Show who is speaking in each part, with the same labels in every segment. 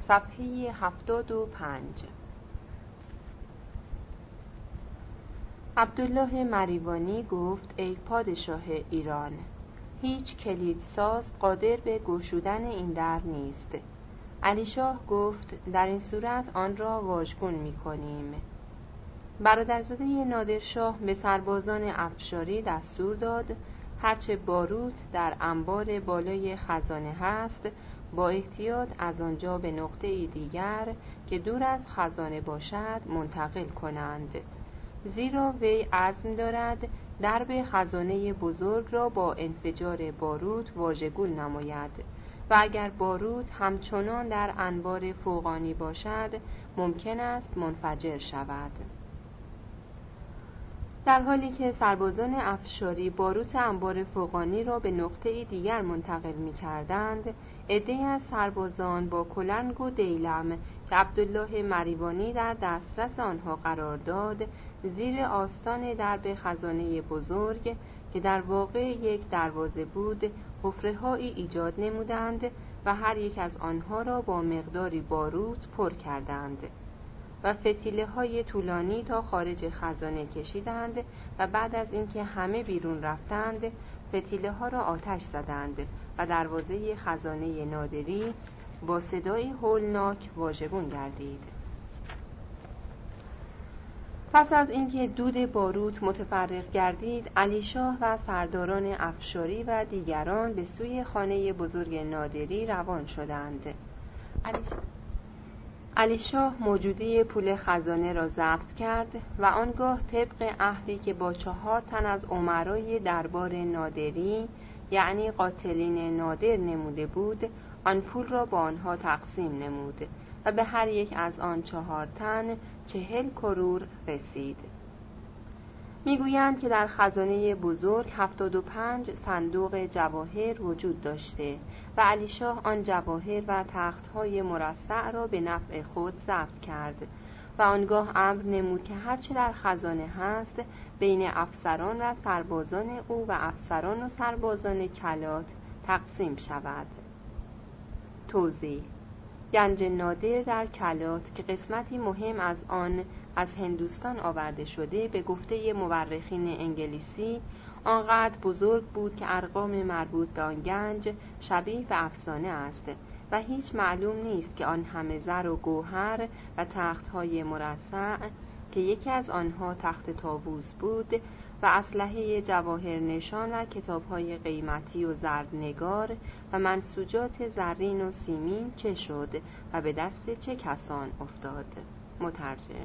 Speaker 1: صفحه 75. عبدالله مریوانی گفت: ای پادشاه ایران، هیچ کلیدساز قادر به گشودن این در نیست. علی شاه گفت: در این صورت آن را واژگون می کنیم. برادرزاده نادرشاه به سربازان افشاری دستور داد هرچه باروت در انبار بالای خزانه هست با احتیاط از آنجا به نقطه دیگر که دور از خزانه باشد منتقل کنند، زیرا وی عزم دارد درب خزانه بزرگ را با انفجار باروت واژگون نماید و اگر باروت همچنان در انبار فوقانی باشد ممکن است منفجر شود. در حالی که سربازان افشاری باروت انبار فوقانی را به نقطه دیگر منتقل می کردند، عده‌ای از سربازان با کلنگ و دیلم که عبدالله مریوانی در دسترس آنها قرار داد زیر آستان درب خزانه بزرگ که در واقع یک دروازه بود حفره‌هایی ایجاد نمودند و هر یک از آنها را با مقداری باروت پر کردند و فتیله‌های طولانی تا خارج خزانه کشیدند و بعد از اینکه همه بیرون رفتند فتیله‌ها را آتش زدند و دروازه خزانه نادری با صدایی هولناک واژگون گردید. پس از اینکه دود باروت متفرق گردید، علی شاه و سرداران افشاری و دیگران به سوی خانه بزرگ نادری روان شدند. علی شاه موجودی پول خزانه را ضبط کرد و آنگاه طبق عهدی که با 4 تن از امرای دربار نادری یعنی قاتلین نادر نموده بود آن پول را با آنها تقسیم نمود و به هر یک از آن 4 تن 40 کرور رسید. میگویند که در خزانه بزرگ 75 صندوق جواهر وجود داشته و علی شاه آن جواهر و تختهای مرصع را به نفع خود ضبط کرد و آنگاه امر نمود که هرچه در خزانه هست بین افسران و سربازان او و افسران و سربازان کلات تقسیم شود. توضیح: گنج نادر در کلات که قسمتی مهم از آن از هندوستان آورده شده به گفته مورخین انگلیسی آنقدر بزرگ بود که ارقام مربوط به آن گنج شبیه به افسانه است و هیچ معلوم نیست که آن همه زر و گوهر و تختهای مرصع که یکی از آنها تخت طاووس بود و اسلحه جواهر نشان و کتابهای قیمتی و زرنگار و منسوجات زرین و سیمین چه شد و به دست چه کسان افتاد. مترجم.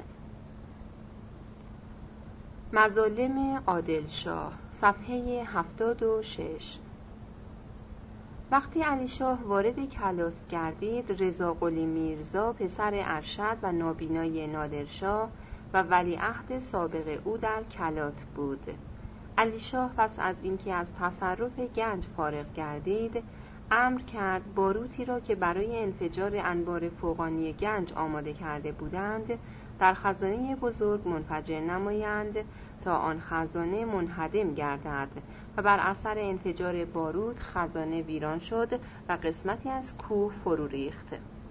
Speaker 1: مظالم عادل شاه، صفحه 76. وقتی علی شاه وارد کلات گردید، رضا قلی میرزا پسر ارشد و نابینای نادرشاه و ولیعهد سابق او در کلات بود. علی شاه پس از اینکه از تصرف گنج فارغ گردید امر کرد باروتی را که برای انفجار انبار فوقانی گنج آماده کرده بودند در خزانه بزرگ منفجر نمایند تا آن خزانه منهدم گردد و بر اثر انفجار باروت خزانه ویران شد و قسمتی از کوه فرو ریخت.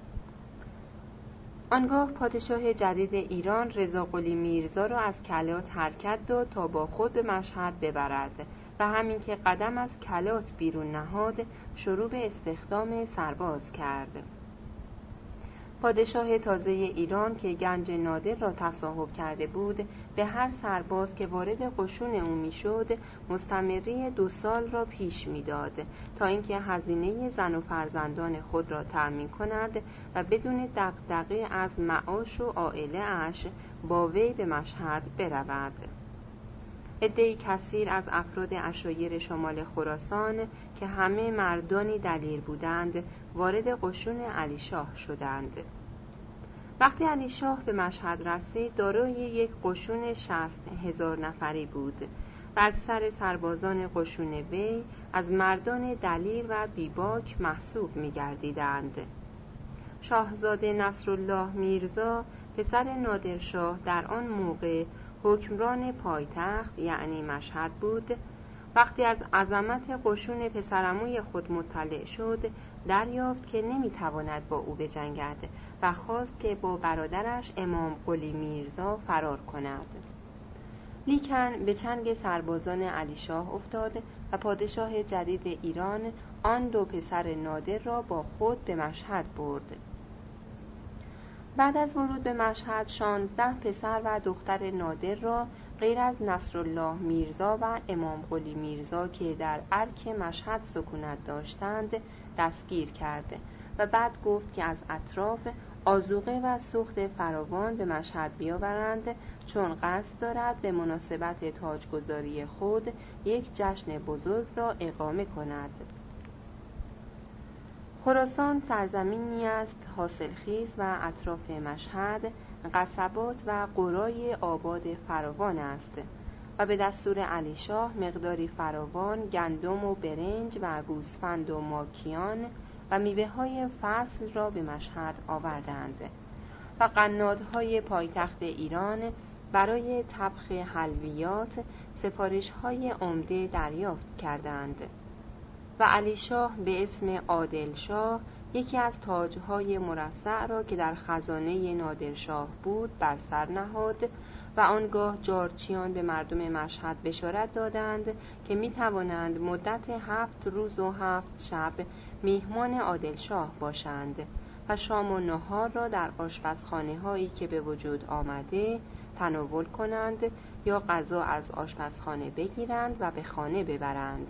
Speaker 1: آنگاه پادشاه جدید ایران رضا قلی میرزا را از کلات حرکت داد تا با خود به مشهد ببرد و همین که قدم از کلات بیرون نهاد شروع به استخدام سرباز کرد. پادشاه تازه ایران که گنج نادر را تصاحب کرده بود به هر سرباز که وارد قشون او میشد مستمری 2 سال را پیش میداد تا اینکه هزینه زن و فرزندان خود را تأمین کند و بدون دغدغه از معاش و عائله اش با وی به مشهد برود. عده‌ای کثیر از افراد عشایر شمال خراسان که همه مردانی دلیر بودند وارد قشون علی شاه شدند. وقتی علی شاه به مشهد رسید دارای یک قشون 60,000 نفری بود و اکثر سربازان قشون وی از مردان دلیر و بیباک محسوب می‌گردیدند. شاهزاده نصرالله میرزا پسر نادرشاه در آن موقع حکمران پایتخت یعنی مشهد بود. وقتی از عظمت قشون پسرعموی خود مطلع شد دریافت که نمیتواند با او بجنگد و خواست که با برادرش امام قلی میرزا فرار کند. لیکن به چنگ سربازان علی شاه افتاد و پادشاه جدید ایران آن دو پسر نادر را با خود به مشهد برد. بعد از ورود به مشهد 16 پسر و دختر نادر را غیر از نصرالله میرزا و امام قلی میرزا که در ارک مشهد سکونت داشتند دستگیر کرد و بعد گفت که از اطراف آذوقه و سوخت فراوان به مشهد بیاورند، چون قصد دارد به مناسبت تاجگذاری خود یک جشن بزرگ را اقامه کند. خراسان سرزمینی است حاصلخیز و اطراف مشهد قصبات و قرای آباد فراوان است و به دستور علی شاه مقداری فراوان گندم و برنج و گوسفند و ماکیان و میوه‌های فصل را به مشهد آوردند و قنادهای پایتخت ایران برای طبخ حلویات سفارش‌های عمده دریافت کردند و علی شاه به اسم عادل شاه یکی از تاج‌های مرصع را که در خزانه نادرشاه بود بر سر نهاد و آنگاه جارچیان به مردم مشهد بشارت دادند که می توانند مدت 7 روز و 7 شب میهمان عادل شاه باشند و شام و نهار را در آشپزخانه هایی که به وجود آمده تناول کنند یا غذا از آشپزخانه بگیرند و به خانه ببرند.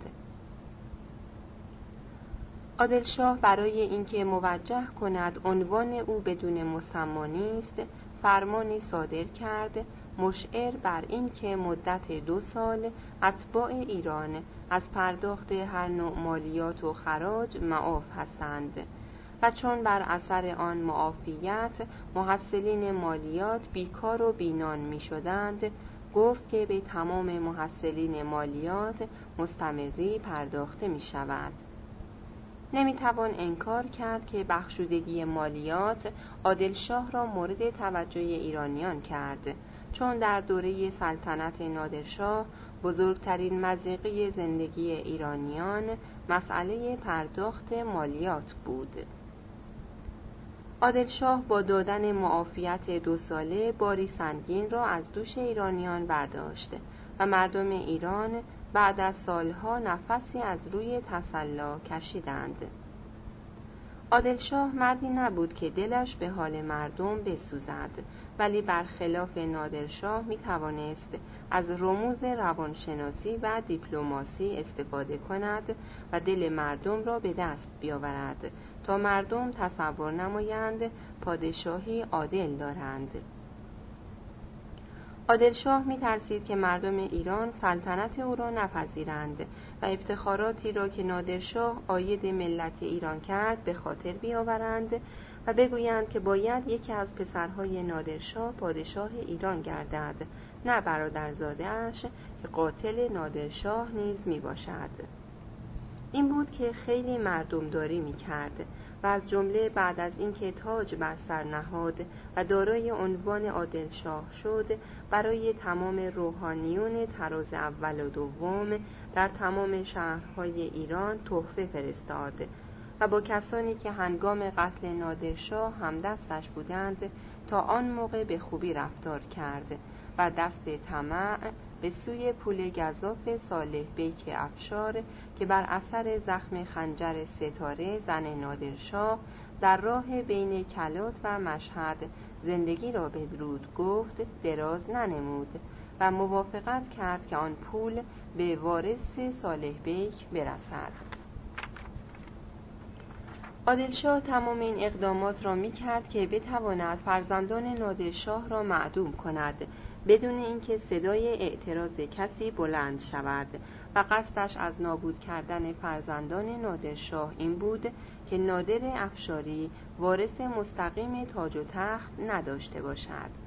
Speaker 1: عادل شاه برای اینکه موجه کند عنوان او بدون مسمی نیست، فرمانی صادر کرد مشعر بر این که مدت 2 سال اتباع ایران از پرداخت هر نوع مالیات و خراج معاف هستند و چون بر اثر آن معافیت محصلین مالیات بیکار و بینان می شدند، گفت که به تمام محصلین مالیات مستمری پرداخته می شود. نمیتوان انکار کرد که بخشودگی مالیات عادل شاه را مورد توجه ایرانیان کرد، چون در دوره سلطنت نادرشاه بزرگترین مضیقه زندگی ایرانیان مسئله پرداخت مالیات بود. عادل شاه با دادن معافیت 2 ساله باری سنگین را از دوش ایرانیان برداشت و مردم ایران بعد از سالها نفسی از روی تسلا کشیدند. عادل شاه مردی نبود که دلش به حال مردم بسوزد، ولی برخلاف نادرشاه می توانست از رموز روانشناسی و دیپلماسی استفاده کند و دل مردم را به دست بیاورد تا مردم تصور نمایند پادشاهی عادل دارند. عادل شاه می ترسید که مردم ایران سلطنت او را نپذیرند و افتخاراتی را که نادرشاه عاید ملت ایران کرد به خاطر بیاورند و بگویند که باید یکی از پسرهای نادرشاه پادشاه ایران گردد، نه برادرزاده اش که قاتل نادرشاه نیز می باشد. این بود که خیلی مردمداری می کرد و از جمله بعد از اینکه تاج بر سر نهاد و دارای عنوان عادل شاه شد، برای تمام روحانیون طراز اول و دوم در تمام شهرهای ایران تحفه فرستاد و با کسانی که هنگام قتل نادرشاه همدستش بودند تا آن موقع به خوبی رفتار کرد و دست طمع به سوی پول گزاف صالح بیک افشار که بر اثر زخم خنجر ستاره زن نادرشاه در راه بین کلات و مشهد زندگی را بدرود گفت دراز ننمود و موافقت کرد که آن پول به وارث صالح بیک برسد. عادل شاه تمام این اقدامات را می کرد که بتواند فرزندان نادرشاه را معدوم کند بدون اینکه صدای اعتراض کسی بلند شود و قصدش از نابود کردن فرزندان نادرشاه این بود که نادر افشاری وارث مستقیم تاج و تخت نداشته باشد.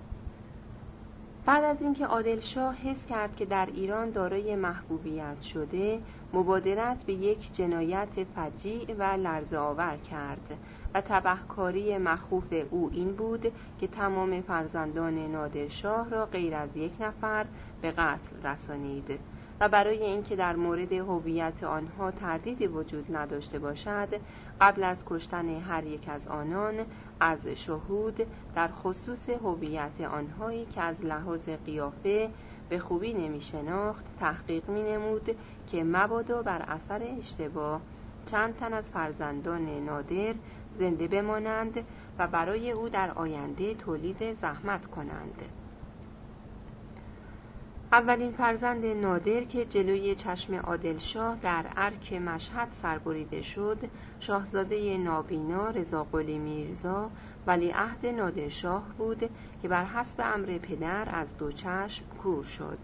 Speaker 1: بعد از اینکه عادل شاه حس کرد که در ایران دارای محبوبیت شده، مبادرت به یک جنایت فجیع و لرزه آور کرد و تبهکاری مخوف او این بود که تمام فرزندان نادرشاه را غیر از 1 نفر به قتل رسانید و برای اینکه در مورد هویت آنها تردیدی وجود نداشته باشد، قبل از کشتن هر یک از آنان از شهود در خصوص هویت آنهایی که از لحاظ قیافه به خوبی نمی شناخت تحقیق می نمود که مبادا بر اثر اشتباه چند تن از فرزندان نادر زنده بمانند و برای او در آینده تولید زحمت کنند. اولین فرزند نادر که جلوی چشم عادلشاه در ارک مشهد سربریده شد، شاهزاده نابینا رضاقلی میرزا ولیعهد نادرشاه بود که بر حسب امر پدر از دو چشم کور شد.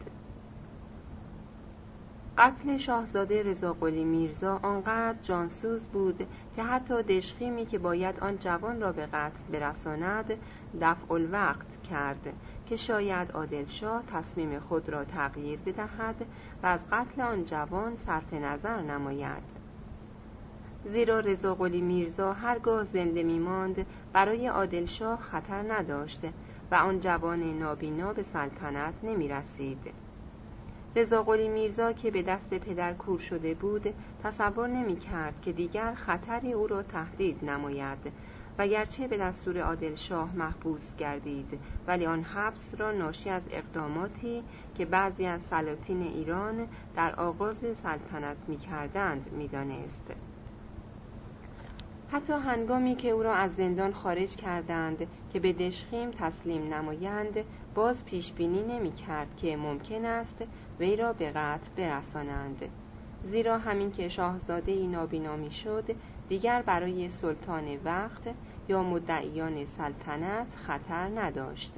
Speaker 1: قتل شاهزاده رضاقلی میرزا آنقدر جانسوز بود که حتی دژخیمی که باید آن جوان را به قتل برساند دفع الوقت کرد که شاید عادلشاه تصمیم خود را تغییر بدهد و از قتل آن جوان صرف نظر نماید. زیرا رضاقلی میرزا هرگاه زنده می‌ماند برای عادلشاه خطر نداشت و آن جوان نابینا به سلطنت نمی‌رسید. رضاقلی میرزا که به دست پدر کور شده بود تصور نمی‌کرد که دیگر خطری او را تهدید نماید و گرچه به دستور عادلشاه محبوس گردید، ولی آن حبس را ناشی از اقداماتی که بعضی از سلاطین ایران در آغاز سلطنت می‌کردند می‌دانست. حتی هنگامی که او را از زندان خارج کردند که به دژخیم تسلیم نمایند، باز پیش بینی نمی‌کرد که ممکن است وی را به قتل برسانند، زیرا همین که شاهزاده نابینا می‌شد دیگر برای سلطان وقت یا مدعیان سلطنت خطر نداشت.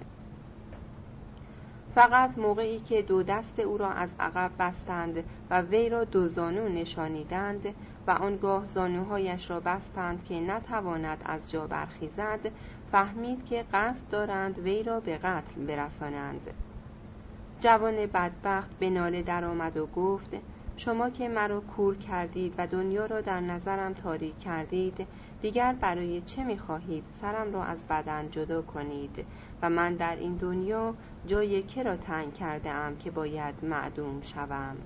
Speaker 1: فقط موقعی که دو دست او را از عقب بستند و وی را دو زانو نشانیدند و آنگاه زانوهایش را بستند که نتواند از جا برخیزد، فهمید که قصد دارند وی را به قتل برسانند. جوان بدبخت به ناله درآمد و گفت: شما که مرا کور کردید و دنیا را در نظرم تاریک کردید، دیگر برای چه می‌خواهید سرم را از بدن جدا کنید و من در این دنیا جای که را تنگ کرده ام که باید معدوم شوم؟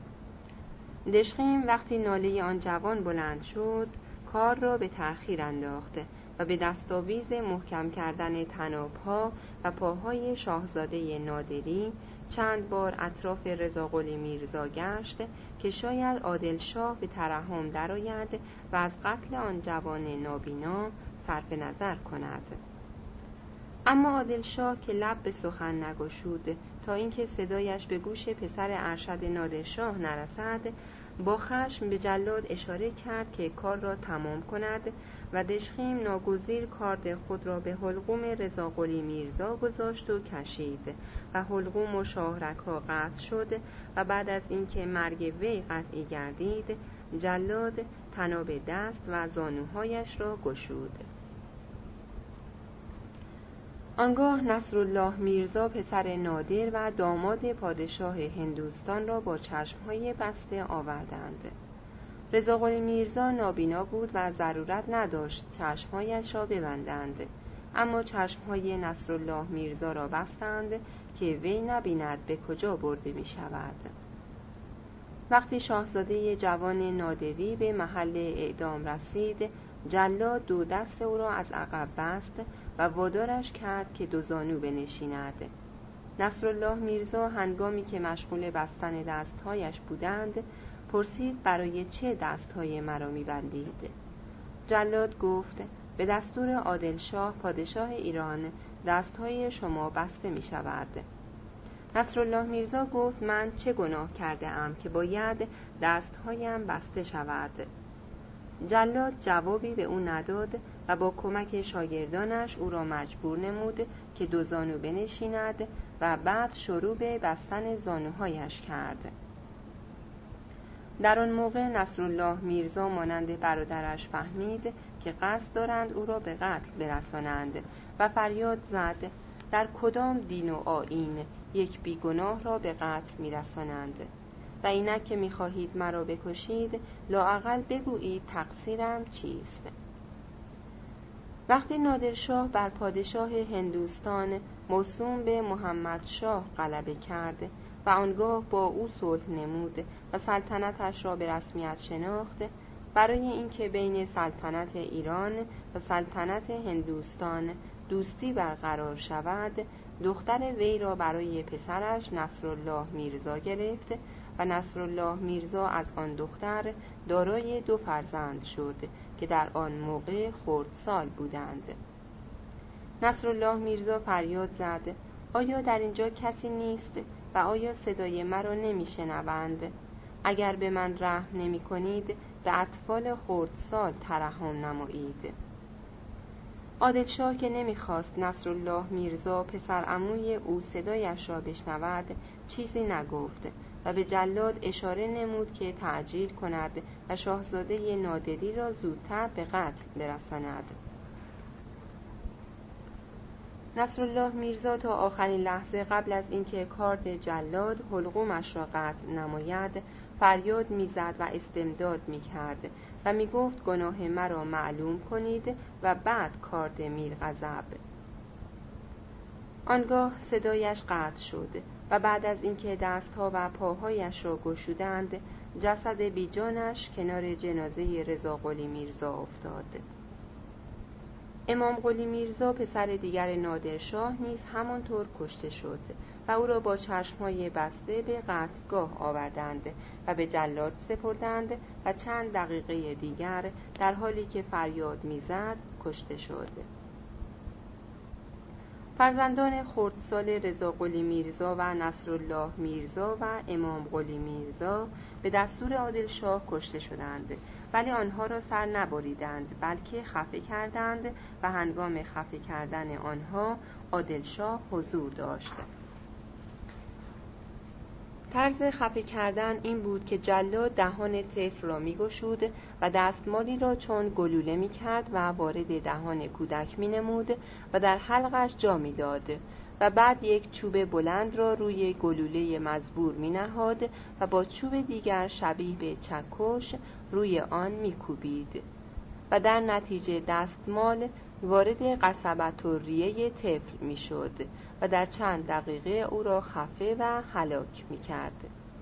Speaker 1: دژخیم وقتی ناله آن جوان بلند شد کار را به تأخیر انداخت و به دستاویز محکم کردن طناب‌ها و پاهای شاهزاده نادری چند بار اطراف رضاقلی میرزا گشت که شاید عادلشاه به ترحم درآید و از قتل آن جوان نابینا صرف نظر کند. اما عادلشاه که لب به سخن نگشود تا اینکه صدایش به گوش پسر ارشد نادرشاه نرسد، با خشم به جلاد اشاره کرد که کار را تمام کند و دژخیم ناگزیر کارد خود را به حلقوم رضاقلی میرزا گذاشت و کشید و حلقوم و شاهرگ‌ها قطع شد و بعد از اینکه مرگ وی قطعی گردید جلاد طناب دست و زانوهایش را گشود. آنگاه نصرالله میرزا پسر نادر و داماد پادشاه هندوستان را با چشمهای بسته آوردند. رضاقلی میرزا نابینا بود و ضرورت نداشت چشمهایش را ببندند، اما چشمهای نصرالله میرزا را بستند که وی نبیند به کجا برده می شود. وقتی شاهزاده جوان نادری به محل اعدام رسید، جلاد دو دست او را از عقب بست و وادارش کرد که دو زانو بنشیند. نصرالله میرزا هنگامی که مشغول بستن دستهایش بودند پرسید: برای چه دستهای مرا می‌بندید؟ جلاد گفت: به دستور عادلشاه پادشاه ایران دستهای شما بسته می شود. نصرالله میرزا گفت: من چه گناه کرده ام که باید دستهایم بسته شود؟ جلاد جوابی به او نداد و با کمک شاگردانش او را مجبور نمود که دو زانو بنشیند و بعد شروع به بستن زانوهایش کرد. در آن موقع نصرالله میرزا مانند برادرش فهمید که قصد دارند او را به قتل برسانند و فریاد زد: در کدام دین و آیین یک بیگناه را به قتل میرسانند؟ و اینک که میخواهید مرا بکشید لااقل بگویید تقصیرم چیست؟ وقتی نادرشاه بر پادشاه هندوستان موسوم به محمد شاه غلبه کرد و آنگاه با او صلح نمود و سلطنتش را به رسمیت شناخت. برای اینکه بین سلطنت ایران و سلطنت هندوستان دوستی برقرار شود، دختر وی را برای پسرش نصرالله میرزا گرفت و نصرالله میرزا از آن دختر دارای 2 فرزند شد که در آن موقع خردسال بودند. نصرالله میرزا فریاد زد: آیا در اینجا کسی نیست و آیا صدای مرا نمیشنوند؟ اگر به من رحم نمی کنید به اطفال خردسال ترحم نمایید. عادلشاه که نمیخواست نصرالله میرزا پسر عموی او صدایش را بشنود چیزی نگفت و به جلاد اشاره نمود که تعجیل کند و شاهزاده نادری را زودتر به قتل برساند. نصرالله میرزا تا آخرین لحظه قبل از اینکه کارد جلاد حلقومش را قطع نماید فریاد میزد و استمداد میکرد و میگفت گناه مرا معلوم کنید و بعد کارد میرغضب. آنگاه صدایش قطع شد و بعد از اینکه دستها و پاهایش را گشودند جسد بیجانش کنار جنازه رضا قلی میرزا افتاد. امام قلی میرزا پسر دیگر نادرشاه نیز همانطور کشته شد و او را با چشمهای بسته به قتلگاه آوردند و به جلاد سپردند و چند دقیقه دیگر در حالی که فریاد میزد کشته شد. فرزندان خردسال رضا قلی میرزا و نصرالله میرزا و امام قلی میرزا به دستور عادلشاه کشته شدند، ولی آنها را سر نبریدند بلکه خفه کردند و هنگام خفه کردن آنها عادلشاه حضور داشت. طرز خفه کردن این بود که جلاد دهان طفل را می‌گشود و دستمالی را چون گلوله می‌کرد و وارد دهان کودک می‌نمود و در حلقش جا می‌داد و بعد یک چوب بلند را روی گلوله مزبور می‌نهاد و با چوب دیگر شبیه به چکش روی آن می‌کوبید و در نتیجه دستمال وارد قصبة الریه طفل می‌شد و در چند دقیقه او را خفه و هلاک می‌کرد.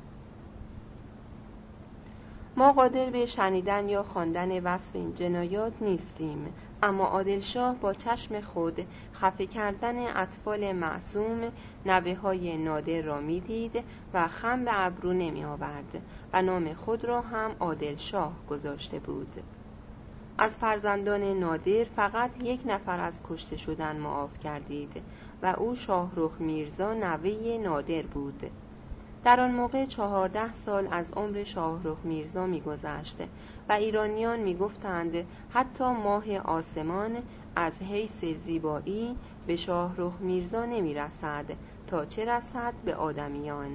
Speaker 1: ما قادر به شنیدن یا خواندن وصف این جنایات نیستیم، اما عادلشاه با چشم خود خفه کردن اطفال معصوم نوه‌های نادر را می‌دید و خم به ابرو نمی‌آورد و نام خود را هم عادلشاه گذاشته بود. از فرزندان نادر فقط 1 نفر از کشته شدن معاف گردید و او شاهرخ میرزا نوه نادر بود. در آن موقع 14 سال از عمر شاهرخ میرزا می‌گذشت و ایرانیان می‌گفتند حتی ماه آسمان از حیث زیبایی به شاهرخ میرزا نمی‌رسد تا چه رسد به آدمیان.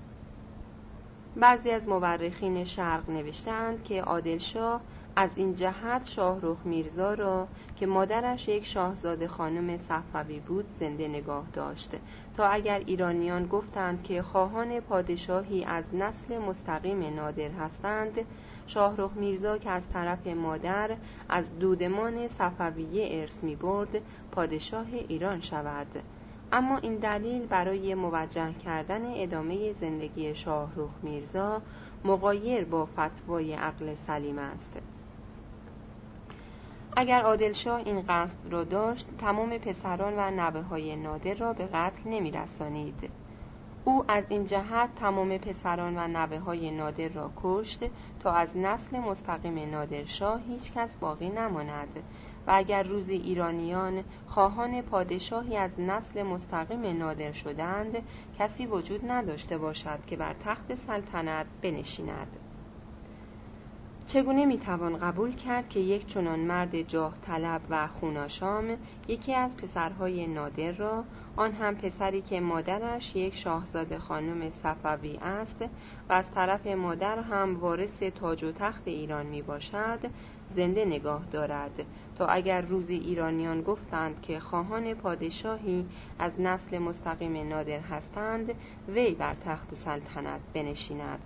Speaker 1: بعضی از مورخین شرق نوشتند که عادلشاه از این جهت شاهرخ میرزا را که مادرش یک شاهزاده خانم صفوی بود زنده نگاه داشت تا اگر ایرانیان گفتند که خواهان پادشاهی از نسل مستقیم نادر هستند، شاهرخ میرزا که از طرف مادر از دودمان صفویه ارث می برد پادشاه ایران شود. اما این دلیل برای موجه کردن ادامه زندگی شاهرخ میرزا مغایر با فتوای عقل سلیم است. اگر عادلشاه این قصد را داشت تمام پسران و نوه‌های نادر را به قتل نمی‌رسانید. او از این جهت تمام پسران و نوه‌های نادر را کشت تا از نسل مستقیم نادرشاه هیچ کس باقی نماند و اگر روزی ایرانیان خواهان پادشاهی از نسل مستقیم نادر شدند کسی وجود نداشته باشد که بر تخت سلطنت بنشیند. چگونه میتوان قبول کرد که یک چنان مرد جاه طلب و خوناشام یکی از پسرهای نادر را، آن هم پسری که مادرش یک شاهزاده خانم صفوی است و از طرف مادر هم وارث تاج و تخت ایران می باشد، زنده نگاه دارد تا اگر روزی ایرانیان گفتند که خواهان پادشاهی از نسل مستقیم نادر هستند وی بر تخت سلطنت بنشیند.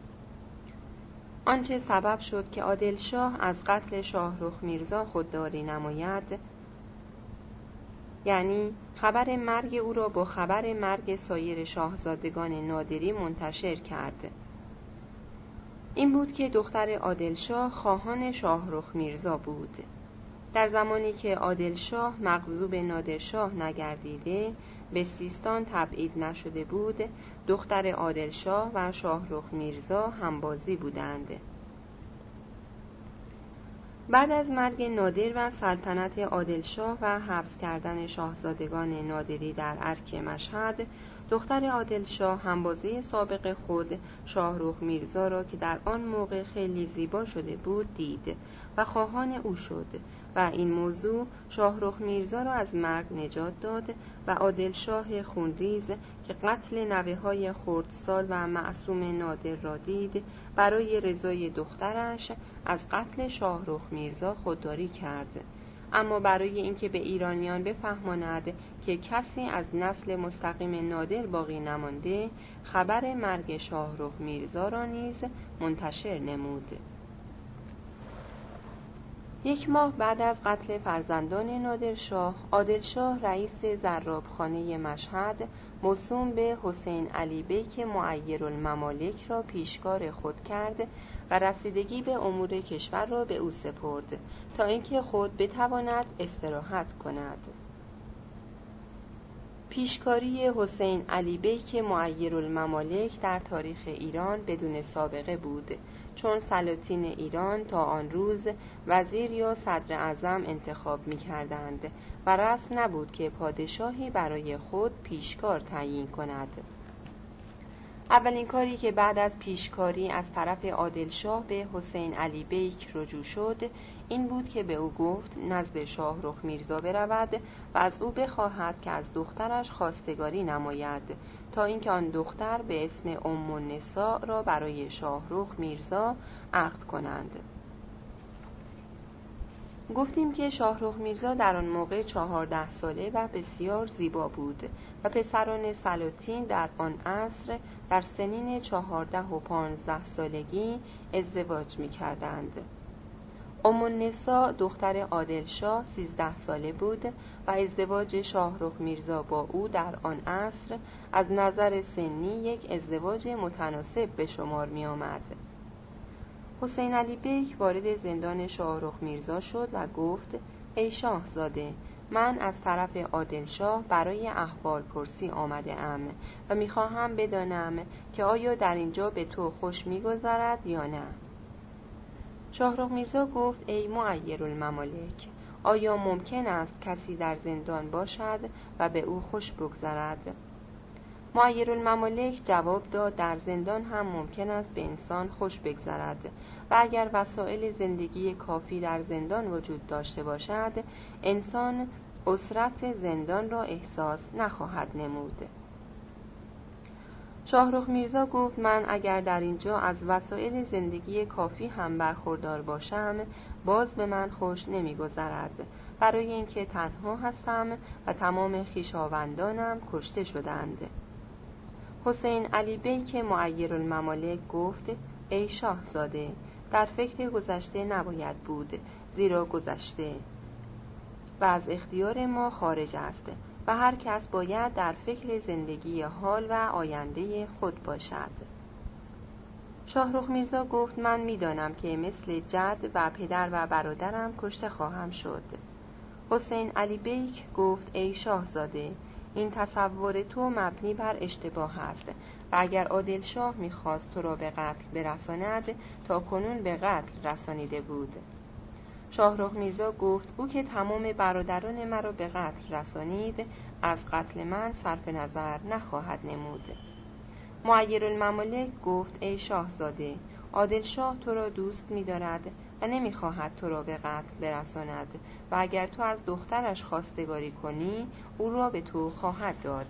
Speaker 1: آنچه سبب شد که عادلشاه از قتل شاهرخ میرزا خودداری نماید یعنی خبر مرگ او را با خبر مرگ سایر شاهزادگان نادری منتشر کرد. این بود که دختر عادلشاه خواهان شاهرخ میرزا بود. در زمانی که عادلشاه مغضوب نادرشاه نگردیده، به سیستان تبعید نشده بود، دختر عادلشاه و شاهرخ میرزا همبازی بودند. بعد از مرگ نادر و سلطنت عادلشاه و حبس کردن شاهزادگان نادری در ارک مشهد، دختر عادلشاه همبازی سابق خود شاهرخ میرزا را که در آن موقع خیلی زیبا شده بود دید و خواهان او شد و این موضوع شاهرخ میرزا را از مرگ نجات داد و عادلشاه خونریز که قتل نوه‌های خردسال و معصوم نادر را دید، برای رضای دخترش از قتل شاهرخ میرزا خودداری کرد. اما برای اینکه به ایرانیان بفهماند که کسی از نسل مستقیم نادر باقی نمانده، خبر مرگ شاهرخ میرزا را نیز منتشر نمود. 1 ماه بعد از قتل فرزندان نادرشاه، عادلشاه رئیس زرابخانه مشهد موسوم به حسین علی بیک معیرالممالک را پیشکار خود کرد و رسیدگی به امور کشور را به او سپرد تا اینکه خود بتواند استراحت کند. پیشکاری حسین علی بیک معیرالممالک در تاریخ ایران بدون سابقه بود، چون سلاطین ایران تا آن روز وزیر یا صدر اعظم انتخاب می‌کردند و رسم نبود که پادشاهی برای خود پیشکار تعیین کند. اولین کاری که بعد از پیشکاری از طرف عادلشاه به حسین علی بیک رجوع شد این بود که به او گفت نزد شاهرخ میرزا برود و از او بخواهد که از دخترش خواستگاری نماید تا اینکه آن دختر به اسم ام النساء را برای شاهرخ میرزا عقد کنند. گفتیم که شاهرخ میرزا در آن موقع 14 ساله و بسیار زیبا بود و پسران سلاطین در آن عصر در سنین 14 و 15 سالگی ازدواج می‌کردند. ام النساء دختر عادلشاه 13 ساله بود و ازدواج شاهرخ میرزا با او در آن عصر از نظر سنی یک ازدواج متناسب به شمار می‌آمد. حسین علی بیک وارد زندان شاهرخ میرزا شد و گفت ای شاهزاده، من از طرف عادلشاه برای احوال پرسی آمده ام و میخواهم بدانم که آیا در اینجا به تو خوش میگذرد یا نه. شاهرخ میرزا گفت ای معیرالممالک، آیا ممکن است کسی در زندان باشد و به او خوش بگذرد؟ معیرالممالک جواب داد در زندان هم ممکن است به انسان خوش بگذرد و اگر وسایل زندگی کافی در زندان وجود داشته باشد انسان اسرت زندان را احساس نخواهد نمود. شاهرخ میرزا گفت من اگر در اینجا از وسایل زندگی کافی هم برخوردار باشم باز به من خوش نمی‌گذرد، برای اینکه تنها هستم و تمام خویشاوندانم کشته شدند. حسین علی بیک معیرالممالک گفت ای شاهزاده، در فکر گذشته نباید بود، زیرا گذشته و از اختیار ما خارج است و هر کس باید در فکر زندگی حال و آینده خود باشد. شاهرخ میرزا گفت من میدانم که مثل جد و پدر و برادرم کشته خواهم شد. حسین علی بیک گفت ای شاهزاده، این تصور تو مبنی بر اشتباه است و اگر عادلشاه میخواست تو را به قتل برساند تا کنون به قتل رسانیده بود. شاهرخ میرزا گفت او که تمام برادران مرا به قتل رسانید از قتل من صرف نظر نخواهد نمود. معیرالممالک گفت ای شاهزاده، عادلشاه تو را دوست می‌دارد و نمی‌خواهد تو را به قتل برساند و اگر تو از دخترش خواستگاری کنی او را به تو خواهد داد.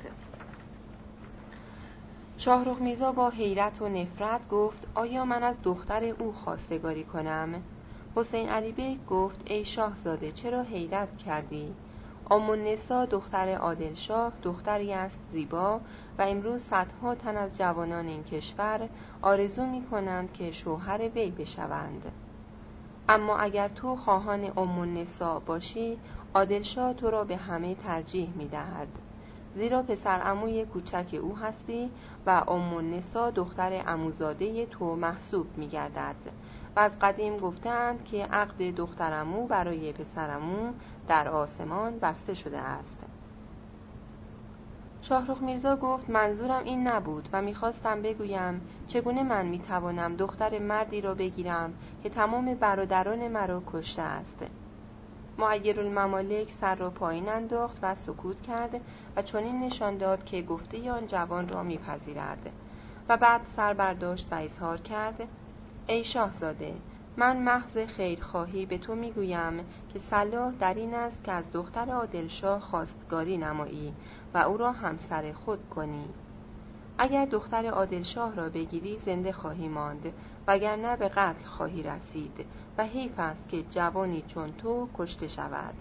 Speaker 1: شاهرخ میرزا با حیرت و نفرت گفت آیا من از دختر او خواستگاری کنم؟ حسین علی بیک گفت ای شاهزاده چرا حیرت کردی؟ ام النساء دختر عادلشاه دختری است زیبا و امروز صدها تن از جوانان این کشور آرزو می‌کنند که شوهر وی بشوند. اما اگر تو خواهان ام النساء باشی عادلشاه تو را به همه ترجیح می‌دهد، زیرا پسر عموی کوچک او هستی و ام النساء دختر عموزاده تو محسوب می‌گردد و از قدیم گفتند که عقد دختر عمو برای پسر عمو در آسمان بسته شده است. شاهرخ میرزا گفت منظورم این نبود و میخواستم بگویم چگونه من میتوانم دختر مردی را بگیرم که تمام برادران مرا کشته است. معیرالممالک سر را پایین انداخت و سکوت کرد و چنین نشان داد که گفته آن جوان را میپذیرد و بعد سر برداشت و اظهار کرد: ای شاهزاده، من محض خیرخواهی به تو میگویم که صلاح در این است که از دختر عادلشاه خواستگاری نمایی و او را همسر خود کنی. اگر دختر عادلشاه را بگیری زنده خواهی ماند، وگرنه به قتل خواهی رسید و حیف است که جوانی چون تو کشته شود.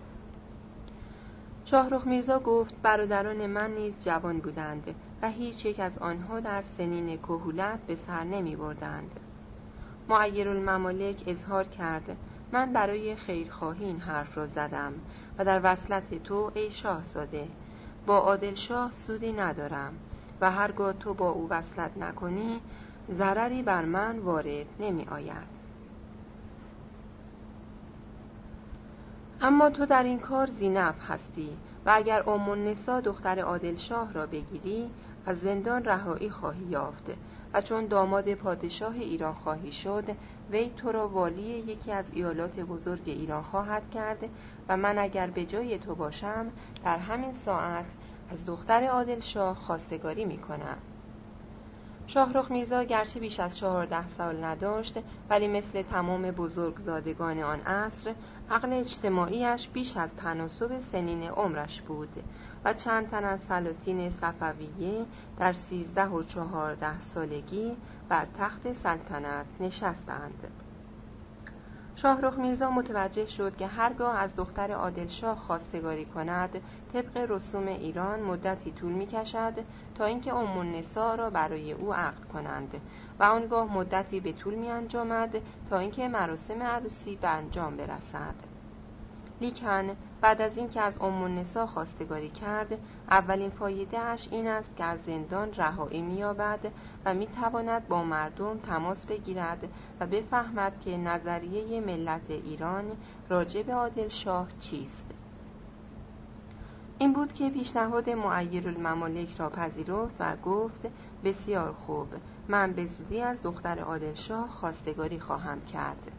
Speaker 1: شاهرخ میرزا گفت برادران من نیز جوان بودند و هیچ یک از آنها در سنین کهولت به سر نمی بردند. معیرالممالک اظهار کرد: من برای خیرخواهی این حرف را زدم و در وصلت تو ای شاهزاده با عادلشاه سودی ندارم و هرگاه تو با او وصلت نکنی ضرری بر من وارد نمی آید. اما تو در این کار ذی‌نفع هستی و اگر ام النساء دختر عادلشاه را بگیری از زندان رهایی خواهی یافت و چون داماد پادشاه ایران خواهی شد وی تو را والی یکی از ایالات بزرگ ایران خواهد کرد و من اگر به جای تو باشم در همین ساعت از دختر عادلشاه خواستگاری می کنم. شاهرخ میرزا گرچه بیش از 14 سال نداشت ولی مثل تمام بزرگزادگان آن عصر عقل اجتماعیش بیش از تناسب سنین عمرش بود و چند تن از سلاطین صفویه در 13 و 14 سالگی بر تخت سلطنت نشستند. شاهرخ میرزا متوجه شد که هرگاه از دختر عادلشاه خواستگاری کند طبق رسوم ایران مدتی طول می‌کشد تا اینکه ام النساء را برای او عقد کنند و آنگاه مدتی به طول می‌انجامد تا اینکه مراسم عروسی به انجام برسد. لیکن بعد از اینکه از ام النساء خواستگاری کرد اولین فایده اش این است که از زندان رهایی می‌یابد و می‌تواند با مردم تماس بگیرد و بفهمد که نظریه ملت ایران راجع به عادلشاه چیست. این بود که پیشنهاد معیرالممالک را پذیرفت و گفت بسیار خوب، من به زودی از دختر عادلشاه خواستگاری خواهم کرد.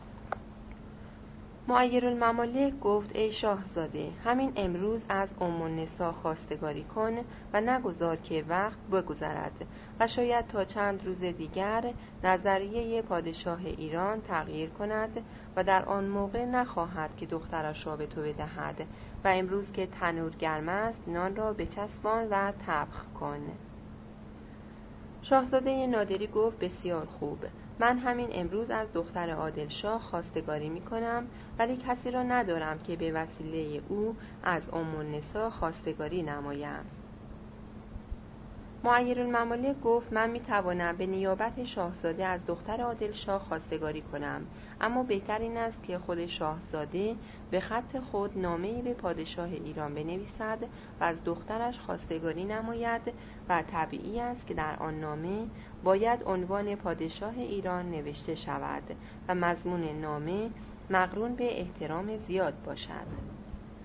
Speaker 1: معیرالممالک گفت ای شاهزاده، همین امروز از ام النساء خواستگاری کن و نگذار که وقت بگذرد و شاید تا چند روز دیگر نظریه پادشاه ایران تغییر کند و در آن موقع نخواهد که دخترش را به تو بدهد و امروز که تنور گرم است نان را بچسبان و طبخ کن. شاهزاده نادری گفت بسیار خوب، من همین امروز از دختر عادلشاه خواستگاری می کنم ولی کسی را ندارم که به وسیله او از ام النساء خواستگاری نمایم. معیرالممالک گفت من می توانم به نیابت شاهزاده از دختر عادلشاه خواستگاری کنم، اما بهتر این است که خود شاهزاده به خط خود نامه‌ای به پادشاه ایران بنویسد و از دخترش خواستگاری نماید و طبیعی است که در آن نامه باید عنوان پادشاه ایران نوشته شود و مضمون نامه مقرون به احترام زیاد باشد.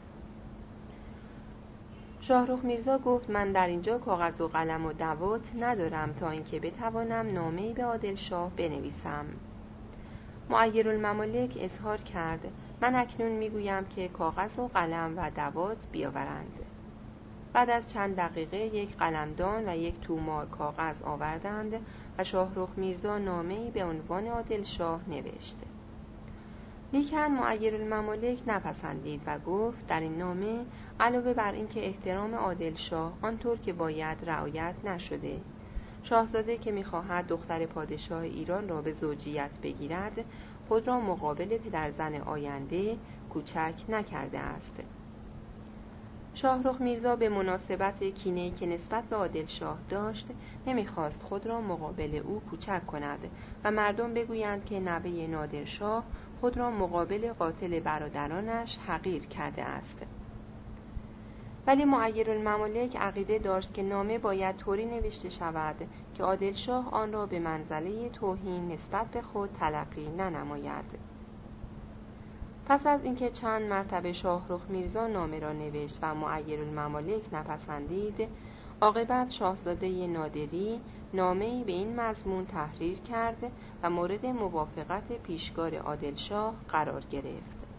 Speaker 1: شاهرخ میرزا گفت من در اینجا کاغذ و قلم و دوات ندارم تا اینکه بتوانم نامه‌ای به عادلشاه بنویسم. معیرالممالک اظهار کرد من اکنون میگویم که کاغذ و قلم و دوات بیاورند. بعد از چند دقیقه یک قلمدان و یک تومار کاغذ آوردند و شاهرخ میرزا نامه‌ای به عنوان عادلشاه نوشت. لیکن معیرالممالک نپسندید و گفت در این نامه علاوه بر اینکه احترام عادلشاه آنطور که باید رعایت نشده، شاهزاده که می‌خواهد دختر پادشاه ایران را به زوجیت بگیرد خود را مقابل پدرزن آینده کوچک نکرده است. شاهرخ میرزا به مناسبت کینه‌ای که نسبت به عادلشاه داشت نمیخواست خود را مقابل او کوچک کند و مردم بگویند که نوه نادرشاه خود را مقابل قاتل برادرانش حقیر کرده است. ولی معیرالممالک عقیده داشت که نامه باید طوری نوشته شود که عادلشاه آن را به منزله توهین نسبت به خود تلقی ننماید. پس از اینکه چند مرتبه شاهرخ میرزا نامه را نوشت و معیرالممالک نپسندید، عاقبت شاهزاده نادری نامه‌ای به این مضمون تحریر کرد و مورد موافقت پیشگار عادلشاه قرار گرفت.